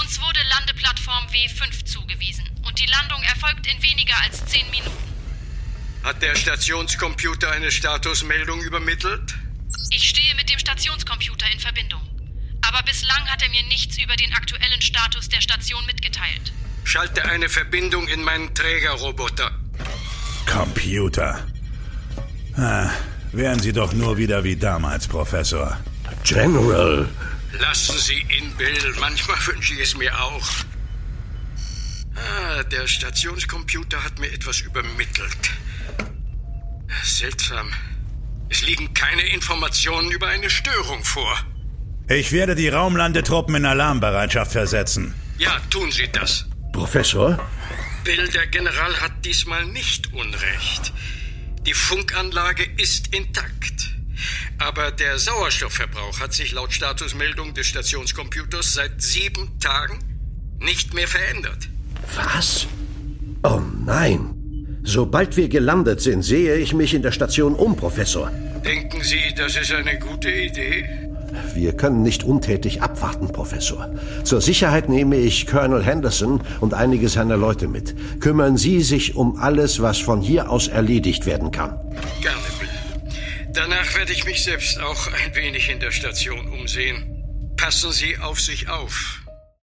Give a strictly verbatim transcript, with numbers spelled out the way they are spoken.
Uns wurde Landeplattform W fünf zugewiesen und die Landung erfolgt in weniger als zehn Minuten. Hat der Stationscomputer eine Statusmeldung übermittelt? Ich stehe mit dem Stationscomputer in Verbindung. Aber bislang hat er mir nichts über den aktuellen Status der Station mitgeteilt. Schalte eine Verbindung in meinen Trägerroboter. Computer. Ah, wären Sie doch nur wieder wie damals, Professor. General. Lassen Sie ihn, Bill. Manchmal wünsche ich es mir auch. Ah, der Stationscomputer hat mir etwas übermittelt. Seltsam. Es liegen keine Informationen über eine Störung vor. Ich werde die Raumlandetruppen in Alarmbereitschaft versetzen. Ja, tun Sie das. Professor? Bill, der General hat diesmal nicht Unrecht. Die Funkanlage ist intakt. Aber der Sauerstoffverbrauch hat sich laut Statusmeldung des Stationscomputers seit sieben Tagen nicht mehr verändert. Was? Oh nein. Sobald wir gelandet sind, sehe ich mich in der Station um, Professor. Denken Sie, das ist eine gute Idee? Wir können nicht untätig abwarten, Professor. Zur Sicherheit nehme ich Colonel Henderson und einige seiner Leute mit. Kümmern Sie sich um alles, was von hier aus erledigt werden kann. Gerne, Bill. Danach werde ich mich selbst auch ein wenig in der Station umsehen. Passen Sie auf sich auf.